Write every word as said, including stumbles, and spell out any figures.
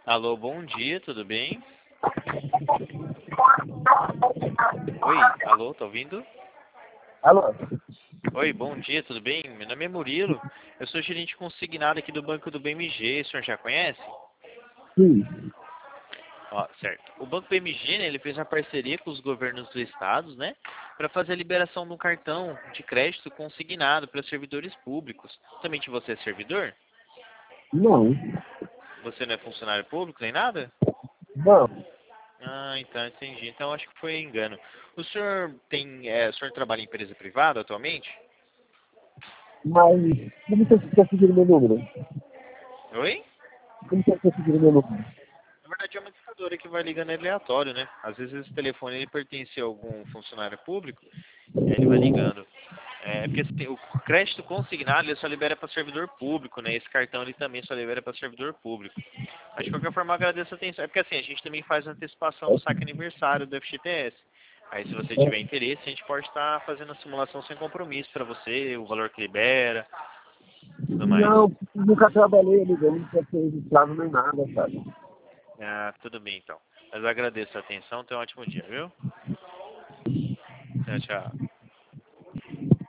Alô, bom dia, tudo bem? Oi, alô, tá ouvindo? Alô? Oi, bom dia, tudo bem? Meu nome é Murilo, eu sou gerente consignado aqui do Banco do B M G, o senhor já conhece? Sim. Ó, certo. O Banco B M G, né, ele fez uma parceria com os governos dos estados, né, para fazer a liberação de um cartão de crédito consignado para servidores públicos. Somente você é servidor? Não. Você não é funcionário público nem nada? Não. Ah, então entendi. Então acho que foi engano. O senhor tem, é, o senhor trabalha em empresa privada atualmente? Mas como você conseguiu meu número? Oi? Como você conseguiu meu número? Na verdade é uma ditadora que vai ligando aleatório, né? Às vezes esse telefone ele pertence a algum funcionário público e aí ele vai ligando. É porque assim, o crédito consignado ele só libera para servidor público, né? Esse cartão ele também só libera para servidor público. Mas de qualquer forma eu agradeço a atenção. É porque assim, a gente também faz antecipação do saque aniversário do F G T S. Aí se você tiver interesse, a gente pode estar fazendo a simulação sem compromisso para você, o valor que libera, tudo mais. Não, nunca trabalhei ali, eu nunca fui registrado nem nada, sabe? Ah, tudo bem então. Mas eu agradeço a atenção, tenha um ótimo dia, viu? Tchau, tchau.